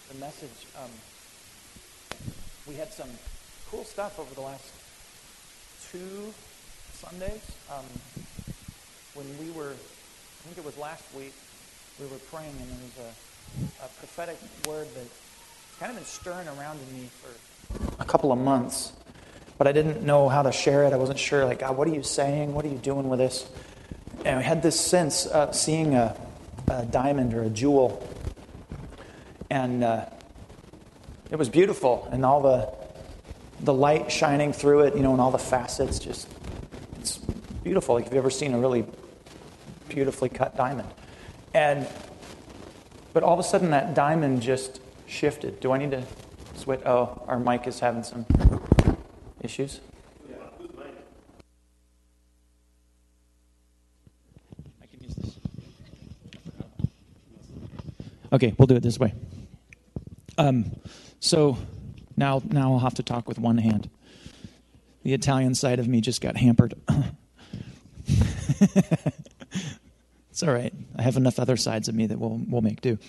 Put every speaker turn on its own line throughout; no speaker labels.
the message. We had some cool stuff over the last 2 Sundays. When we were, I think it was last week, we were praying, and there was a prophetic word that kind of been stirring around in me for a couple of months. But I didn't know how to share it. I wasn't sure, like, God, what are you saying? What are you doing with this? And I had this sense of seeing a diamond or a jewel. And it was beautiful. And all the light shining through it, and all the facets, just, it's beautiful. Like, if you've ever seen a really beautifully cut diamond. But all of a sudden, that diamond just shifted. Do I need to switch? Oh, our mic is having some issues. I can use this. Okay, we'll do it this way. So now I'll have to talk with one hand. The Italian side of me just got hampered. It's all right. I have enough other sides of me that we'll make do.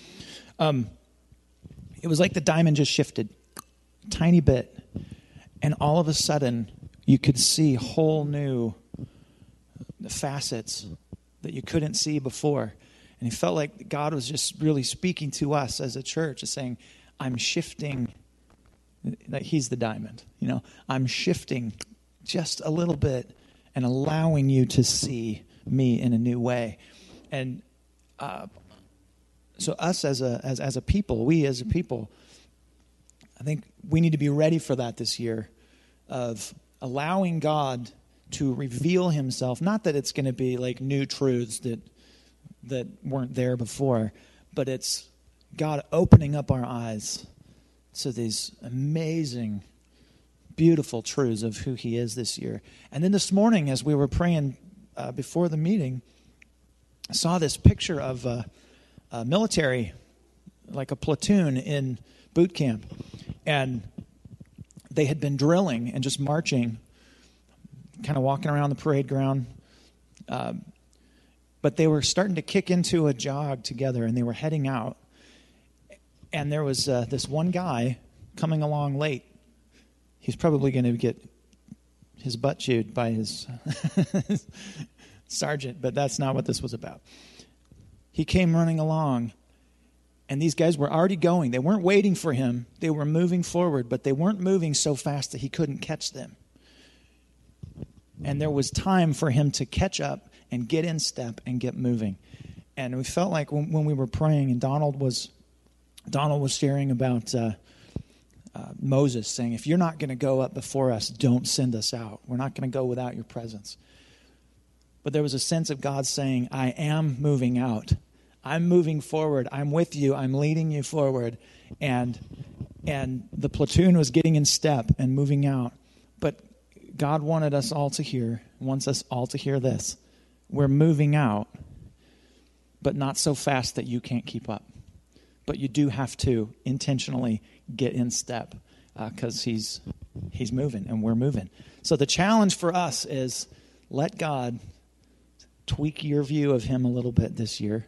It was like the diamond just shifted a tiny bit, and all of a sudden you could see whole new facets that you couldn't see before. And it felt like God was just really speaking to us as a church, and saying, I'm shifting. Like, he's the diamond, I'm shifting just a little bit and allowing you to see me in a new way. And so us as a people, we as a people, I think we need to be ready for that this year, of allowing God to reveal himself. Not that it's going to be like new truths that weren't there before, but it's God opening up our eyes to these amazing, beautiful truths of who he is this year. And then this morning, as we were praying before the meeting, I saw this picture of a military, like a platoon in boot camp. And they had been drilling and just marching, kind of walking around the parade ground. But they were starting to kick into a jog together, and they were heading out. And there was this one guy coming along late. He's probably going to get his butt chewed by his sergeant, but that's not what this was about. He came running along, and these guys were already going. They weren't waiting for him. They were moving forward, but they weren't moving so fast that he couldn't catch them. And there was time for him to catch up and get in step and get moving. And we felt like when we were praying, and Donald was sharing about Moses, saying, if you're not going to go up before us, don't send us out. We're not going to go without your presence. But there was a sense of God saying, I am moving out. I'm moving forward. I'm with you. I'm leading you forward. And the platoon was getting in step and moving out. But God wanted us all to hear, wants us all to hear this. We're moving out, but not so fast that you can't keep up. But you do have to intentionally get in step, because he's moving and we're moving. So the challenge for us is, let God tweak your view of him a little bit this year,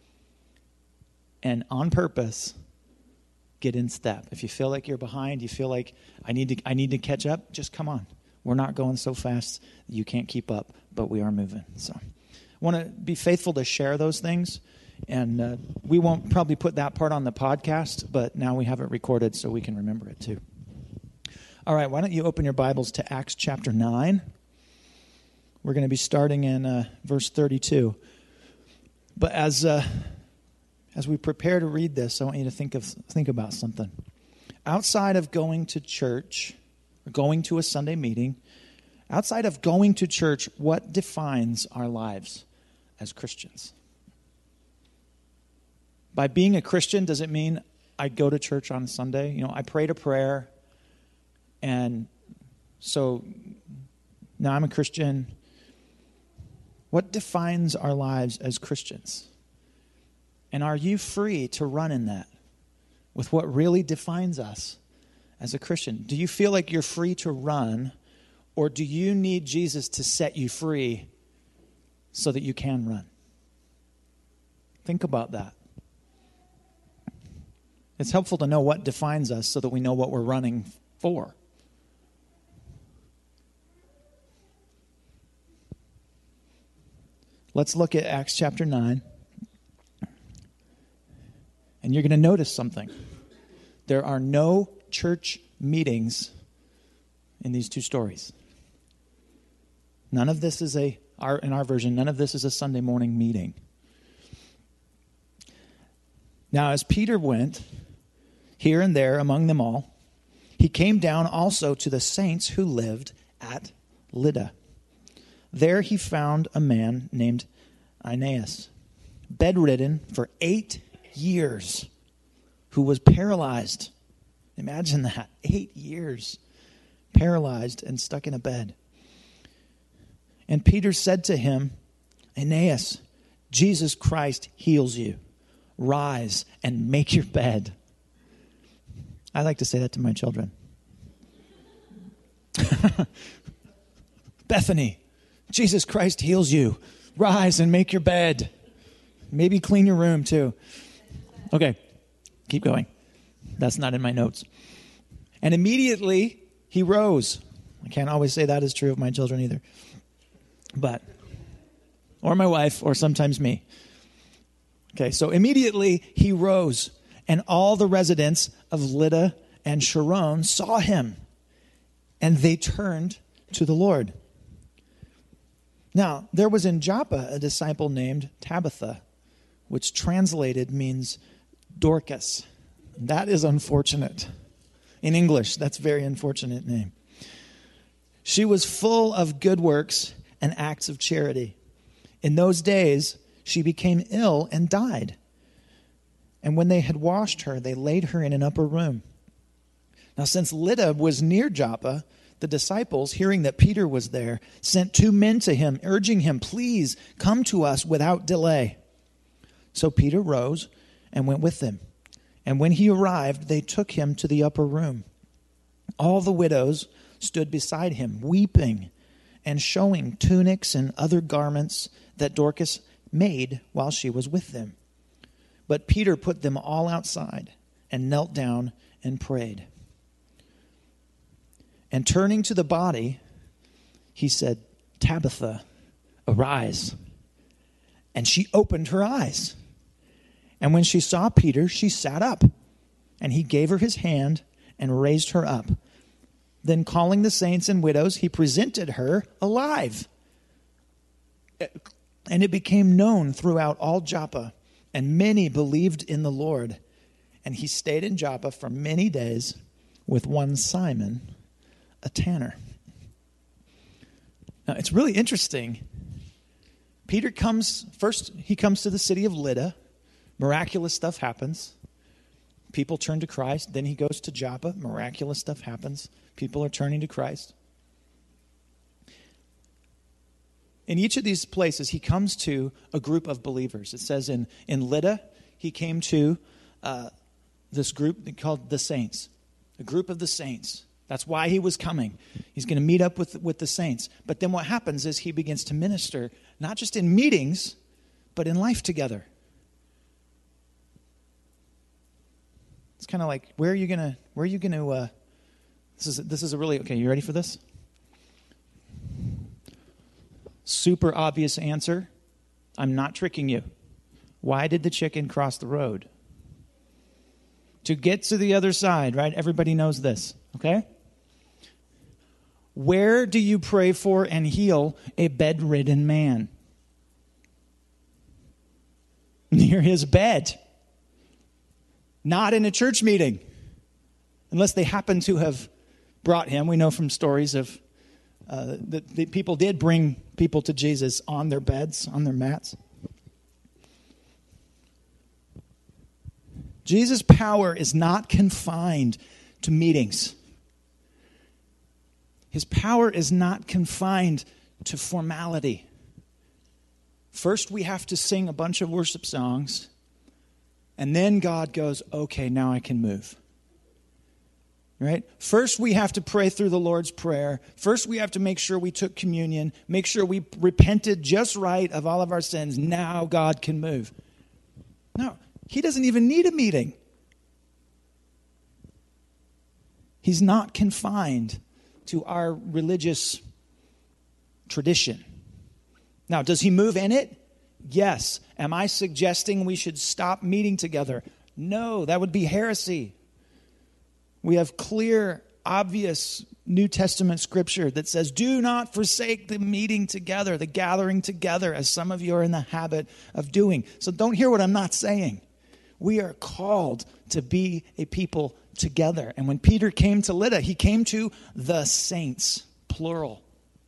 and on purpose, get in step. If you feel like you're behind, you feel like I need to catch up, just come on. We're not going so fast that you can't keep up, but we are moving. So I want to be faithful to share those things. And we won't probably put that part on the podcast, but now we have it recorded so we can remember it too. All right, why don't you open your Bibles to Acts chapter 9. We're going to be starting in verse 32. But as we prepare to read this, I want you to think about something. Outside of going to church, or going to a Sunday meeting, outside of going to church, what defines our lives as Christians? By being a Christian, does it mean I go to church on Sunday? I prayed a prayer, and so now I'm a Christian. What defines our lives as Christians? And are you free to run in that with what really defines us as a Christian? Do you feel like you're free to run, or do you need Jesus to set you free so that you can run? Think about that. It's helpful to know what defines us so that we know what we're running for. Let's look at Acts chapter 9. And you're going to notice something. There are no church meetings in these two stories. None of this is in our version, none of this is a Sunday morning meeting. Now, as Peter went here and there among them all, he came down also to the saints who lived at Lydda. There he found a man named Aeneas, bedridden for 8 years, who was paralyzed. Imagine that, 8 years, paralyzed and stuck in a bed. And Peter said to him, Aeneas, Jesus Christ heals you. Rise and make your bed. I like to say that to my children. Bethany, Jesus Christ heals you. Rise and make your bed. Maybe clean your room too. Okay, keep going. That's not in my notes. And immediately he rose. I can't always say that is true of my children either. Or my wife, or sometimes me. Okay, so immediately he rose, and all the residents of Lydda and Sharon saw him, and they turned to the Lord. Now, there was in Joppa a disciple named Tabitha, which translated means Dorcas. That is unfortunate. In English, that's a very unfortunate name. She was full of good works and acts of charity. In those days, she became ill and died. And when they had washed her, they laid her in an upper room. Now, since Lydda was near Joppa, the disciples, hearing that Peter was there, sent 2 men to him, urging him, please come to us without delay. So Peter rose and went with them. And when he arrived, they took him to the upper room. All the widows stood beside him, weeping and showing tunics and other garments that Dorcas made while she was with them. But Peter put them all outside and knelt down and prayed. And turning to the body, he said, Tabitha, arise. And she opened her eyes. And when she saw Peter, she sat up. And he gave her his hand and raised her up. Then calling the saints and widows, he presented her alive. And it became known throughout all Joppa, and many believed in the Lord. And he stayed in Joppa for many days with one Simon, a tanner. Now, it's really interesting. Peter comes to the city of Lydda. Miraculous stuff happens. People turn to Christ. Then he goes to Joppa. Miraculous stuff happens. People are turning to Christ. In each of these places, he comes to a group of believers. It says in Lydda, he came to this group called the saints, a group of the saints. That's why he was coming. He's going to meet up with the saints. But then what happens is he begins to minister, not just in meetings, but in life together. It's kind of like, where are you going to, this is a really, okay, you ready for this? Super obvious answer. I'm not tricking you. Why did the chicken cross the road? To get to the other side, right? Everybody knows this, okay? Where do you pray for and heal a bedridden man? Near his bed. Not in a church meeting. Unless they happen to have brought him. We know from stories of the people did bring people to Jesus on their beds, on their mats. Jesus' power is not confined to meetings. His power is not confined to formality. First, we have to sing a bunch of worship songs, and then God goes, okay, now I can move. Right? First, we have to pray through the Lord's Prayer. First, we have to make sure we took communion, make sure we repented just right of all of our sins. Now God can move. No, he doesn't even need a meeting. He's not confined to our religious tradition. Now, does he move in it? Yes. Am I suggesting we should stop meeting together? No, that would be heresy. We have clear, obvious New Testament scripture that says, do not forsake the meeting together, the gathering together, as some of you are in the habit of doing. So don't hear what I'm not saying. We are called to be a people together. And when Peter came to Lydda, he came to the saints, plural.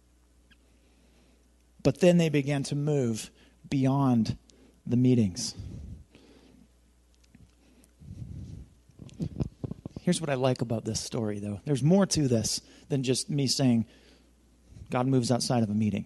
But then they began to move beyond the meetings. Here's what I like about this story, though. There's more to this than just me saying God moves outside of a meeting.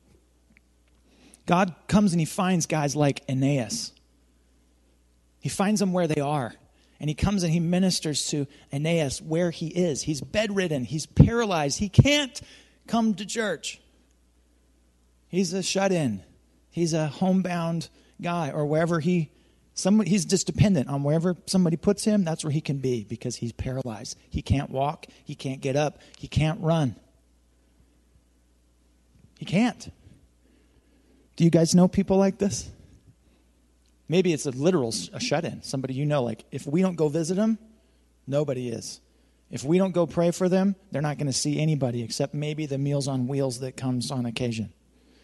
God comes and he finds guys like Aeneas. He finds them where they are. And he comes and he ministers to Aeneas where he is. He's bedridden. He's paralyzed. He can't come to church. He's a shut-in. He's a homebound guy, or wherever he's just dependent on wherever somebody puts him. That's where he can be because he's paralyzed. He can't walk. He can't get up. He can't run. He can't. Do you guys know people like this? Maybe it's a shut-in. Somebody you know, like, if we don't go visit them, nobody is. If we don't go pray for them, they're not going to see anybody except maybe the Meals on Wheels that comes on occasion.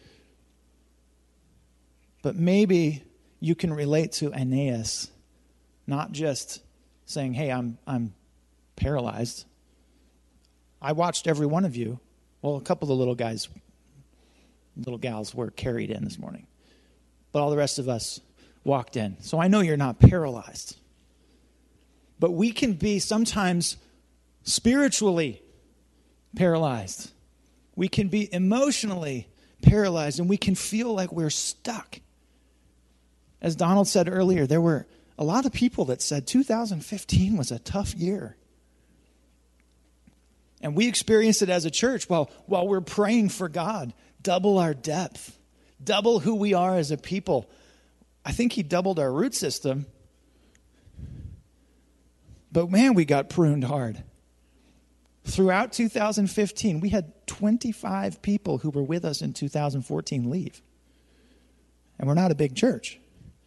But maybe you can relate to Aeneas, not just saying, hey, I'm paralyzed. I watched every one of you. Well, a couple of the little gals were carried in this morning. But all the rest of us walked in. So I know you're not paralyzed. But we can be sometimes spiritually paralyzed. We can be emotionally paralyzed, and we can feel like we're stuck. As Donald said earlier, there were a lot of people that said 2015 was a tough year. And we experienced it as a church while we're praying for God. Double our depth. Double who we are as a people. I think he doubled our root system. But man, we got pruned hard. Throughout 2015, we had 25 people who were with us in 2014 leave. And we're not a big church.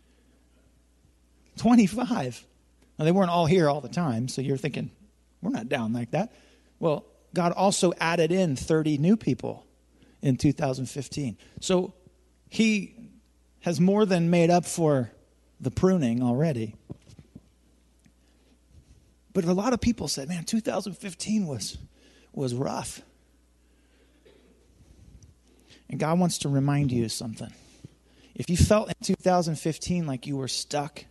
25. Now, they weren't all here all the time, so you're thinking, we're not down like that. Well, God also added in 30 new people in 2015. So he has more than made up for the pruning already. But a lot of people said, man, 2015 was rough. And God wants to remind you of something. If you felt in 2015 like you were stuck,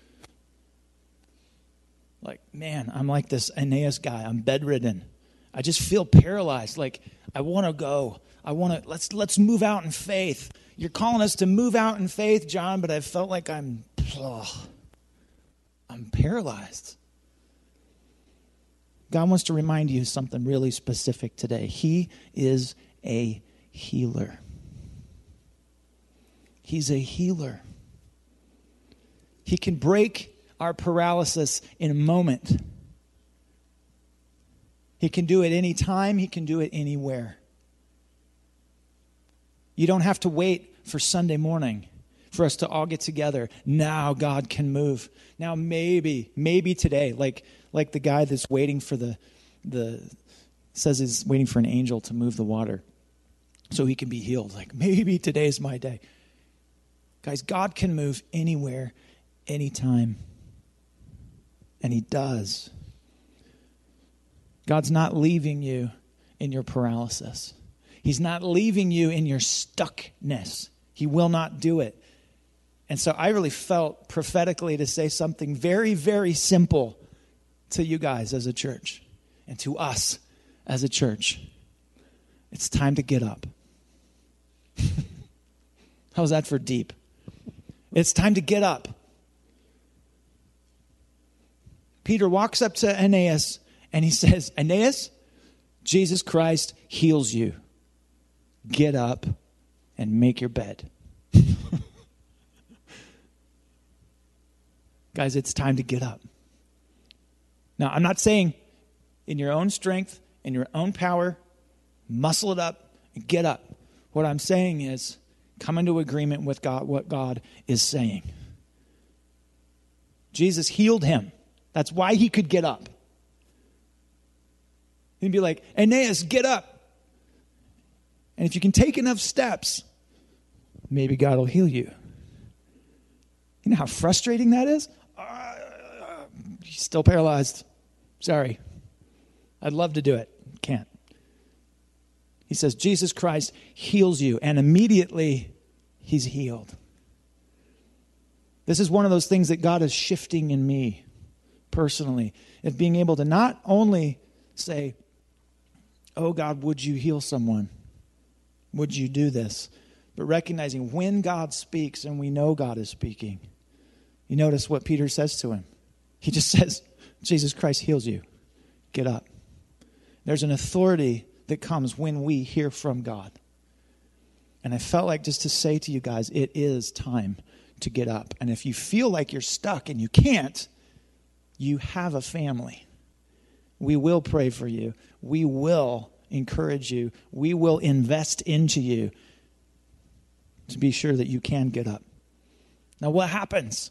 like, man, I'm like this Aeneas guy. I'm bedridden. I just feel paralyzed. Like, I want to go. Let's move out in faith. You're calling us to move out in faith, John, but I felt like I'm paralyzed. God wants to remind you something really specific today. He is a healer. He's a healer. He can break our paralysis in a moment. He can do it anytime. He can do it anywhere. You don't have to wait for Sunday morning for us to all get together. Now God can move. Now maybe today, like the guy that's waiting for says he's waiting for an angel to move the water so he can be healed. Like, maybe today's my day. Guys, God can move anywhere, anytime. And he does. God's not leaving you in your paralysis. He's not leaving you in your stuckness. He will not do it. And so I really felt prophetically to say something very, very simple to you guys as a church and to us as a church. It's time to get up. How's that for deep? It's time to get up. Peter walks up to Aeneas and he says, Aeneas, Jesus Christ heals you. Get up and make your bed. Guys, it's time to get up. Now, I'm not saying in your own strength, in your own power. Muscle it up and get up. What I'm saying is, come into agreement with God, what God is saying. Jesus healed him. That's why he could get up. He'd be like, Aeneas, get up. And if you can take enough steps, maybe God will heal you. You know how frustrating that is? He's still paralyzed. Sorry. I'd love to do it. Can't. He says, Jesus Christ heals you. And immediately, he's healed. This is one of those things that God is shifting in me personally. Of being able to not only say, oh God, would you heal someone? Would you do this? But recognizing when God speaks and we know God is speaking. You notice what Peter says to him. He just says, Jesus Christ heals you. Get up. There's an authority that comes when we hear from God. And I felt like just to say to you guys, it is time to get up. And if you feel like you're stuck and you can't, you have a family. We will pray for you. We will encourage you. We will invest into you to be sure that you can get up. Now what happens?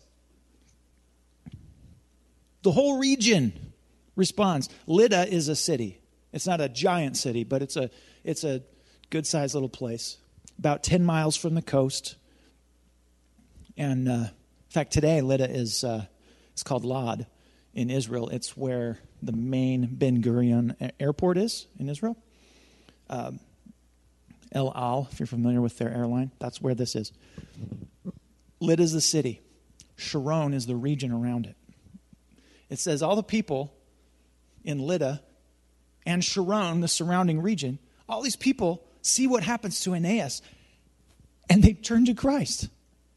The whole region responds. Lydda is a city. It's not a giant city, but it's a good-sized little place. About 10 miles from the coast. And in fact, today Lydda is it's called Lod in Israel. It's where the main Ben Gurion airport is in Israel. El Al, if you're familiar with their airline, that's where this is. Lydda is the city. Sharon is the region around it. It says all the people in Lydda and Sharon, the surrounding region, all these people see what happens to Aeneas, and they turn to Christ.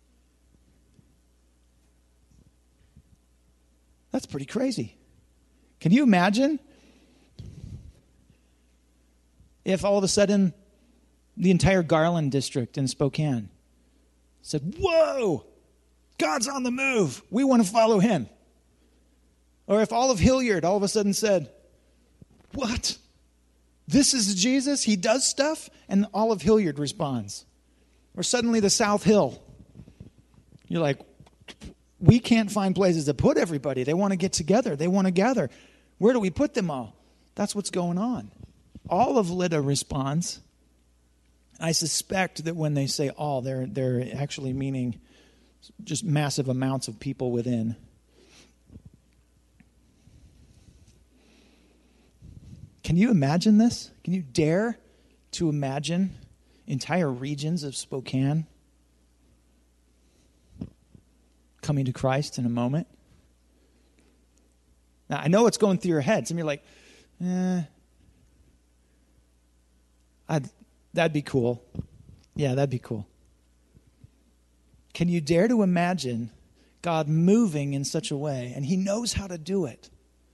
That's pretty crazy. Can you imagine if all of a sudden the entire Garland district in Spokane said, whoa, God's on the move. We want to follow him. Or if all of Hilliard all of a sudden said, what? This is Jesus? He does stuff? And all of Hilliard responds. Or suddenly the South Hill. You're like, we can't find places to put everybody. They want to get together. They want to gather. Where do we put them all? That's what's going on. All of Lydda responds. I suspect that when they say all, they're actually meaning just massive amounts of people within. Can you imagine this? Can you dare to imagine entire regions of Spokane coming to Christ in a moment? Now, I know what's going through your head. Some of you are like, that'd be cool. Yeah, that'd be cool. Can you dare to imagine God moving in such a way, and he knows how to do it,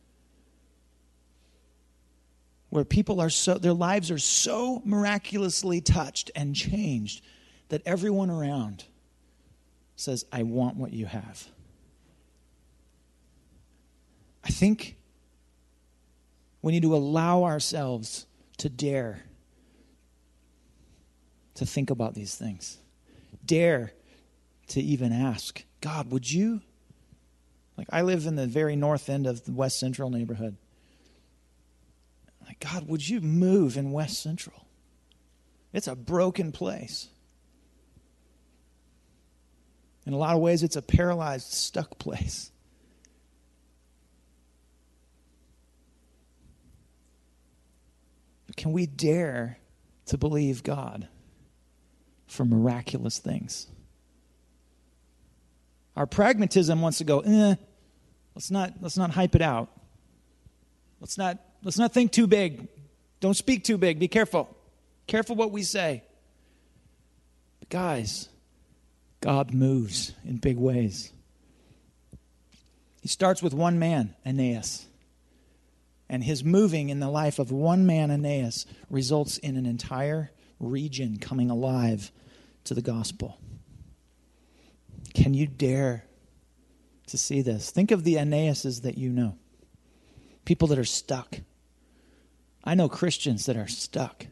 where people are their lives are so miraculously touched and changed that everyone around says, I want what you have. I think we need to allow ourselves to dare to think about these things. Dare to even ask, God, would you? Like, I live in the very north end of the West Central neighborhood. Like, God, would you move in West Central? It's a broken place. In a lot of ways, it's a paralyzed, stuck place. But can we dare to believe God for miraculous things? Our pragmatism wants to go, let's not hype it out. Let's not think too big. Don't speak too big. Be careful. Careful what we say. But guys, God moves in big ways. He starts with one man, Aeneas. And his moving in the life of one man, Aeneas, results in an entire region coming alive to the gospel. Can you dare to see this? Think of the Aeneases that you know. People that are stuck. I know Christians that are stuck.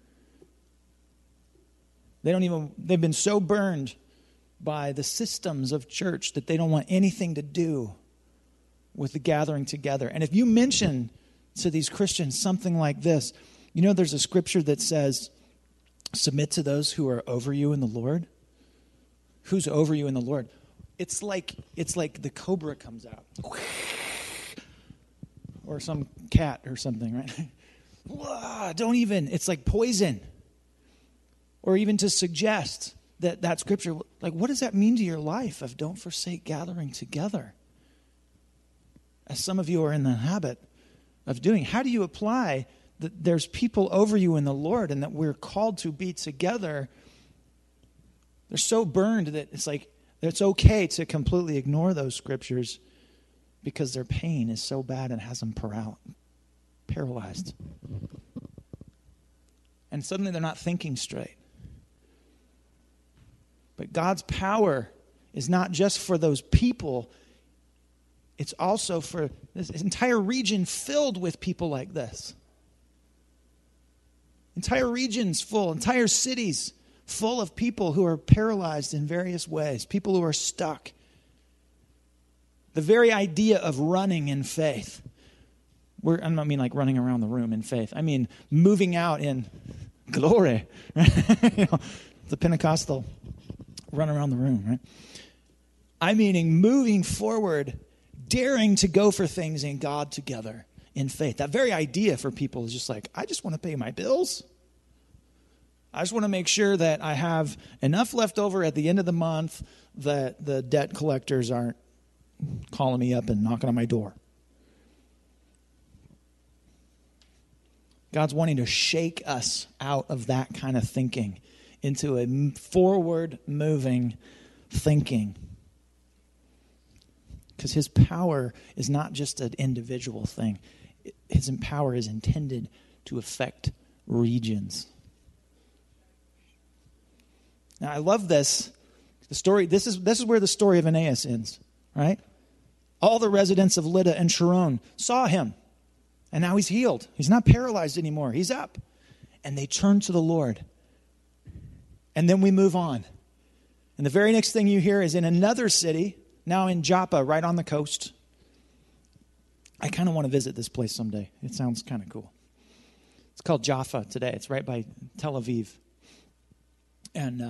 They've been so burned by the systems of church that they don't want anything to do with the gathering together. And if you mention to these Christians something like this, there's a scripture that says, submit to those who are over you in the Lord. Who's over you in the Lord? It's like the cobra comes out. Or some cat or something, right? It's like poison. Or even to suggest that scripture, like, what does that mean to your life of don't forsake gathering together? As some of you are in the habit of doing. How do you apply that there's people over you in the Lord and that we're called to be together? They're so burned that it's like it's okay to completely ignore those scriptures because their pain is so bad and has them paralyzed. And suddenly they're not thinking straight. But God's power is not just for those people. It's also for this entire region filled with people like this. Entire regions full, entire cities full of people who are paralyzed in various ways, people who are stuck. The very idea of running in faith. I don't mean like running around the room in faith. I mean moving out in glory. The Pentecostal run around the room, right? I mean moving forward, daring to go for things in God together in faith. That very idea for people is just like, I just want to pay my bills. I just want to make sure that I have enough left over at the end of the month that the debt collectors aren't calling me up and knocking on my door. God's wanting to shake us out of that kind of thinking into a forward-moving thinking. Because his power is not just an individual thing. His power is intended to affect regions. Now, I love this. The story. This is where the story of Aeneas ends, right? All the residents of Lydda and Sharon saw him, and now he's healed. He's not paralyzed anymore. He's up. And they turn to the Lord. And then we move on. And the very next thing you hear is in another city, now in Joppa, right on the coast. I kind of want to visit this place someday. It sounds kind of cool. It's called Jaffa today. It's right by Tel Aviv. And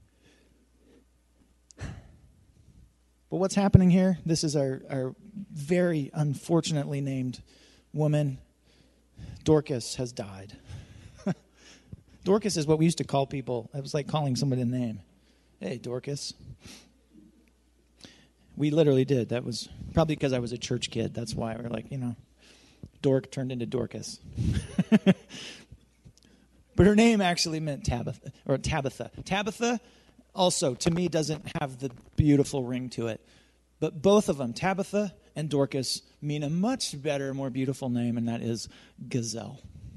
but what's happening here? This is our very unfortunately named woman. Dorcas has died. Dorcas is what we used to call people. It was like calling somebody a name. Hey, Dorcas. We literally did. That was probably because I was a church kid. That's why we were like, Dork turned into Dorcas. But her name actually meant Tabitha. Tabitha also, to me, doesn't have the beautiful ring to it. But both of them, Tabitha and Dorcas, mean a much better, more beautiful name, and that is Gazelle.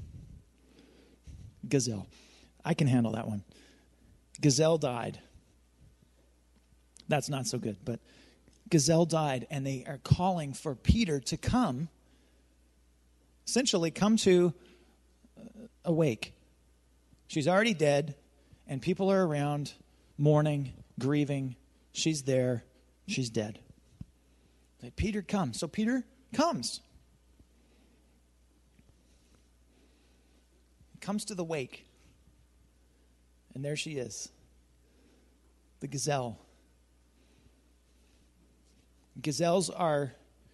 Gazelle. I can handle that one. Gazelle died. That's not so good, but Gazelle died, and they are calling for Peter to come, essentially come to a wake. She's already dead, and people are around mourning, grieving. She's there. She's dead. Like, Peter, come. So Peter comes. He comes to the wake. And there she is. The gazelle. Gazelles are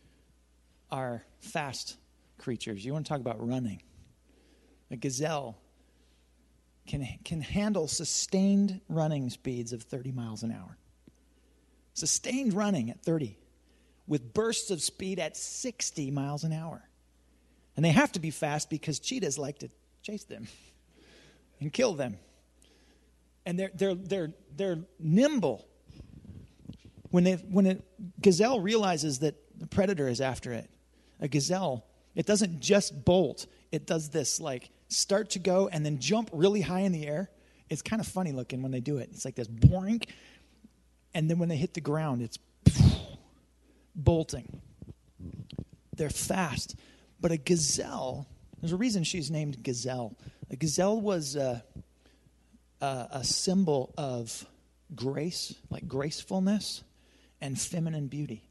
fast creatures. You want to talk about running. A gazelle can handle sustained running speeds of 30 miles an hour. Sustained running at 30 with bursts of speed at 60 miles an hour. And they have to be fast because cheetahs like to chase them and kill them. And they're nimble. When a gazelle realizes that the predator is after it, a gazelle, it doesn't just bolt. It does this, like, start to go and then jump really high in the air. It's kind of funny looking when they do it. It's like this boink. And then when they hit the ground, it's bolting. They're fast. But a gazelle There's a reason she's named Gazelle. A gazelle was a symbol of grace, like gracefulness and feminine beauty.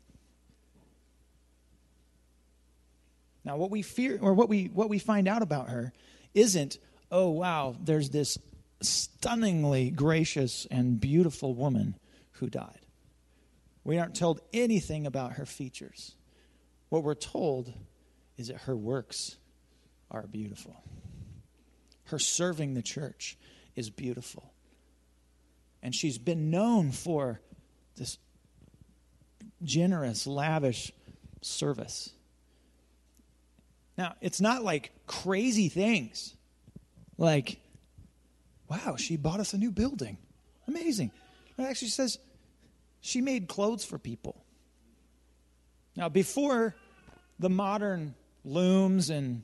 Now, what we fear, or what we find out about her isn't, oh, wow, there's this stunningly gracious and beautiful woman who died. We aren't told anything about her features. What we're told is that her works are beautiful. Her serving the church is beautiful. And she's been known for this generous, lavish service. Now, it's not like crazy things. Like, wow, she bought us a new building. Amazing. It actually says she made clothes for people. Now, before the modern looms and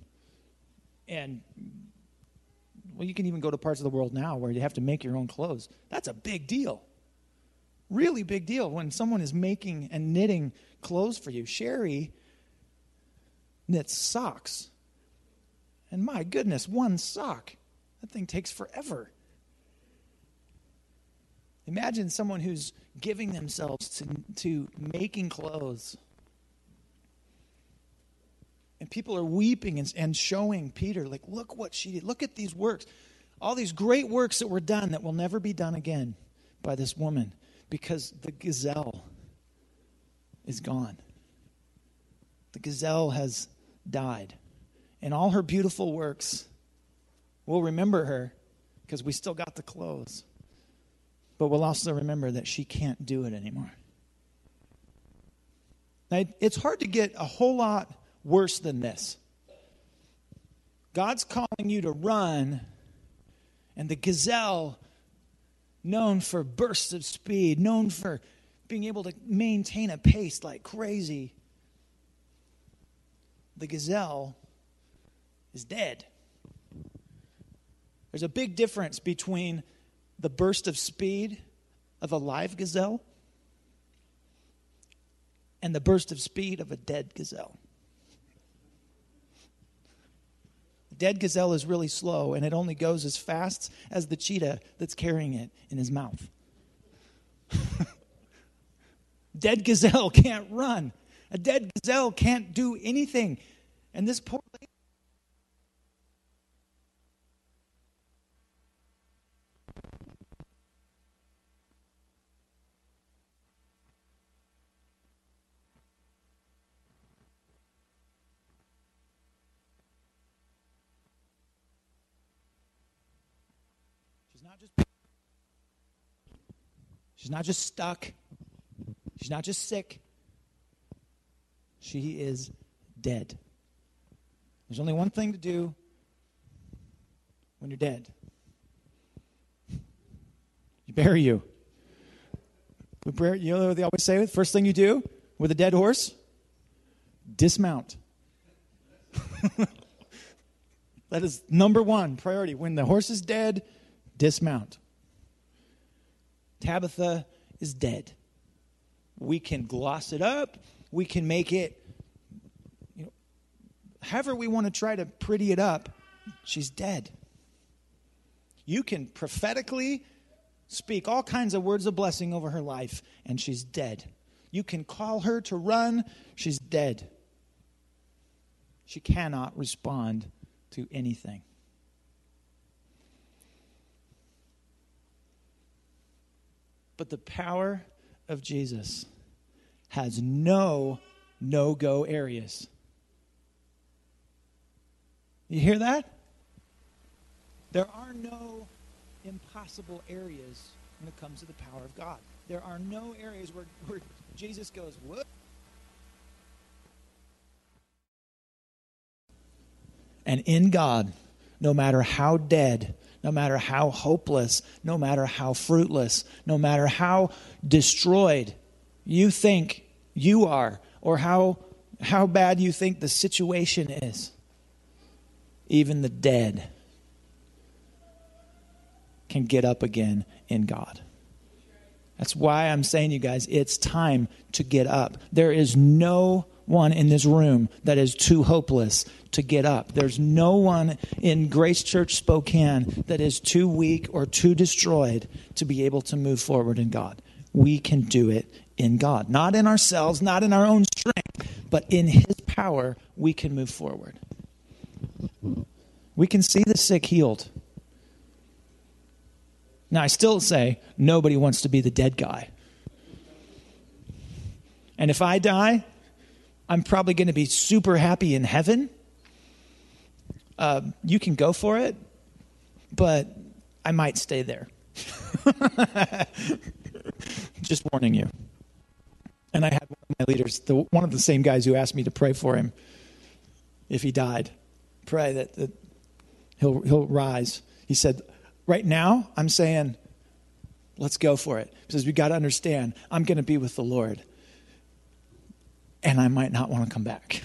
well, you can even go to parts of the world now where you have to make your own clothes. That's a big deal. Really big deal when someone is making and knitting clothes for you. Sherry knits socks. And my goodness, one sock, that thing takes forever. Imagine someone who's giving themselves to making clothes. And people are weeping and showing Peter, like, look what she did. Look at these works. All these great works that were done that will never be done again by this woman. Because the gazelle is gone. The gazelle has died. And all her beautiful works, we'll remember her because we still got the clothes. But we'll also remember that she can't do it anymore. Now, it's hard to get a whole lot worse than this. God's calling you to run, and the gazelle, known for bursts of speed, known for being able to maintain a pace like crazy, the gazelle is dead. There's a big difference between the burst of speed of a live gazelle and the burst of speed of a dead gazelle. The dead gazelle is really slow, and it only goes as fast as the cheetah that's carrying it in his mouth. Dead gazelle can't run. A dead gazelle can't do anything. And this poor lady, she's not just stuck. She's not just sick. She is dead. There's only one thing to do when you're dead. You bury you. You know what they always say? The first thing you do with a dead horse? Dismount. That is number one priority. When the horse is dead, dismount. Tabitha is dead. We can gloss it up. We can make it, however we want to try to pretty it up. She's dead. You can prophetically speak all kinds of words of blessing over her life, and she's dead. You can call her to run. She's dead. She cannot respond to anything. But the power of Jesus has no-go areas. You hear that? There are no impossible areas when it comes to the power of God. There are no areas where Jesus goes, what? And in God, no matter how dead, no matter how hopeless, no matter how fruitless, no matter how destroyed you think you are, or how bad you think the situation is, even the dead can get up again in God. That's why I'm saying, you guys, it's time to get up. There is no one in this room that is too hopeless to get up. There's no one in Grace Church Spokane that is too weak or too destroyed to be able to move forward in God. We can do it in God. Not in ourselves, not in our own strength, but in His power, we can move forward. We can see the sick healed. Now, I still say nobody wants to be the dead guy. And if I die, I'm probably going to be super happy in heaven. You can go for it, but I might stay there. Just warning you. And I had one of my leaders, one of the same guys who asked me to pray for him if he died. Pray that he'll rise. He said, right now, I'm saying, let's go for it. He says, we got to understand, I'm going to be with the Lord. And I might not want to come back.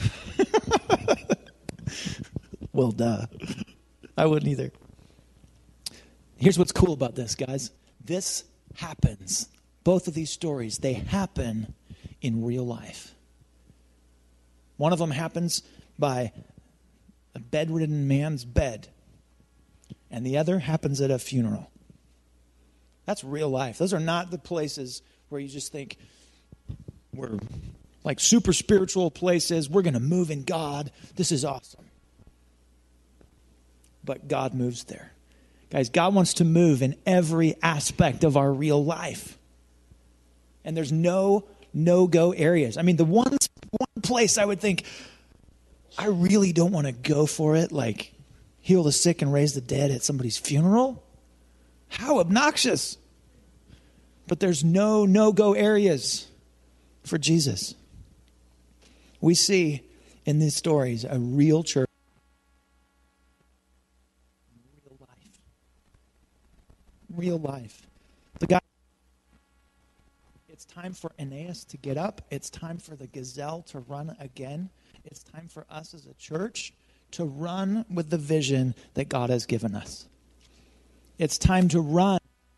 Well, duh. I wouldn't either. Here's what's cool about this, guys. This happens. Both of these stories, they happen in real life. One of them happens by a bedridden man's bed. And the other happens at a funeral. That's real life. Those are not the places where you just think we're like super spiritual places. We're going to move in God. This is awesome. But God moves there. Guys, God wants to move in every aspect of our real life. And there's no-go areas. I mean, the one place I would think, I really don't want to go for it, like heal the sick and raise the dead at somebody's funeral? How obnoxious. But there's no-go areas for Jesus. We see in these stories a real church. Real life. The guy. It's time for Aeneas to get up. It's time for the gazelle to run again. It's time for us as a church to run with the vision that God has given us. It's time to run.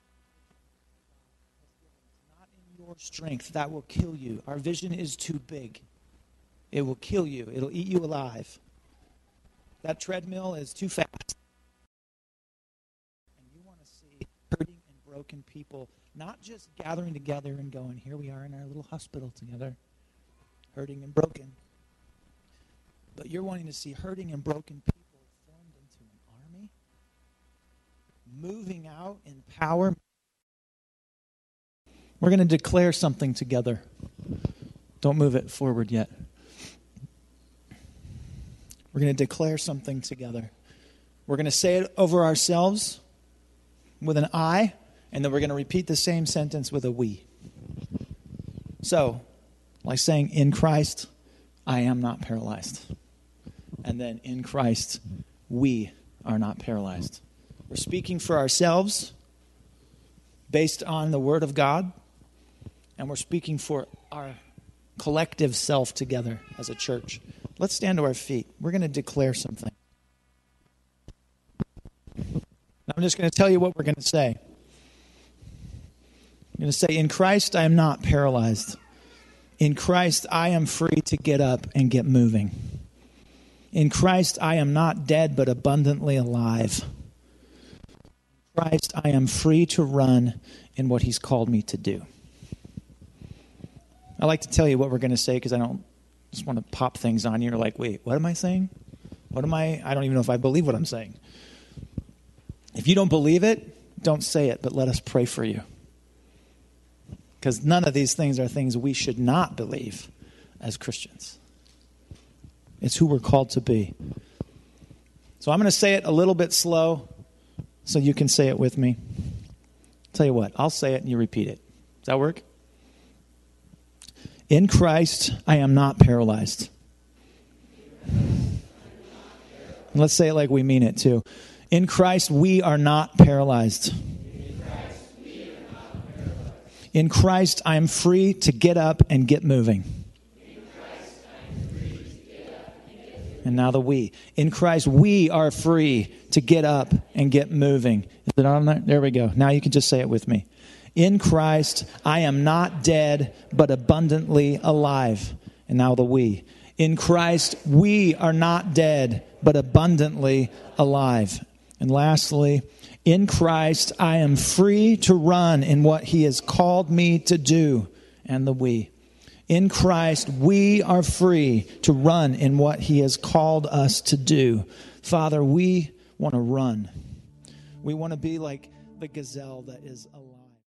It's not in your strength. That will kill you. Our vision is too big. It will kill you. It'll eat you alive. That treadmill is too fast. And you want to see hurting and broken people not just gathering together and going, here we are in our little hospital together, hurting and broken. But you're wanting to see hurting and broken people formed into an army, moving out in power. We're going to declare something together. Don't move it forward yet. We're going to declare something together. We're going to say it over ourselves with an I, and then we're going to repeat the same sentence with a we. So, like saying, in Christ, I am not paralyzed. And then in Christ, we are not paralyzed. We're speaking for ourselves based on the Word of God, and we're speaking for our collective self together as a church. Let's stand to our feet. We're going to declare something. I'm just going to tell you what we're going to say. I'm going to say, in Christ, I am not paralyzed. In Christ, I am free to get up and get moving. In Christ, I am not dead, but abundantly alive. In Christ, I am free to run in what He's called me to do. I like to tell you what we're going to say because I don't just want to pop things on you. You're like, wait, what am I saying? I don't even know if I believe what I'm saying. If you don't believe it, don't say it, but let us pray for you. Because none of these things are things we should not believe as Christians. It's who we're called to be. So I'm going to say it a little bit slow so you can say it with me. Tell you what, I'll say it and you repeat it. Does that work? In Christ, I am not paralyzed. Let's say it like we mean it too. In Christ, we are not paralyzed. In Christ, I am free to get up and get moving. And now the we. In Christ, we are free to get up and get moving. Is it on there? There we go. Now you can just say it with me. In Christ, I am not dead, but abundantly alive. And now the we. In Christ, we are not dead, but abundantly alive. And lastly, in Christ, I am free to run in what he has called me to do. And the we. In Christ, we are free to run in what he has called us to do. Father, we want to run. We want to be like the gazelle that is alive.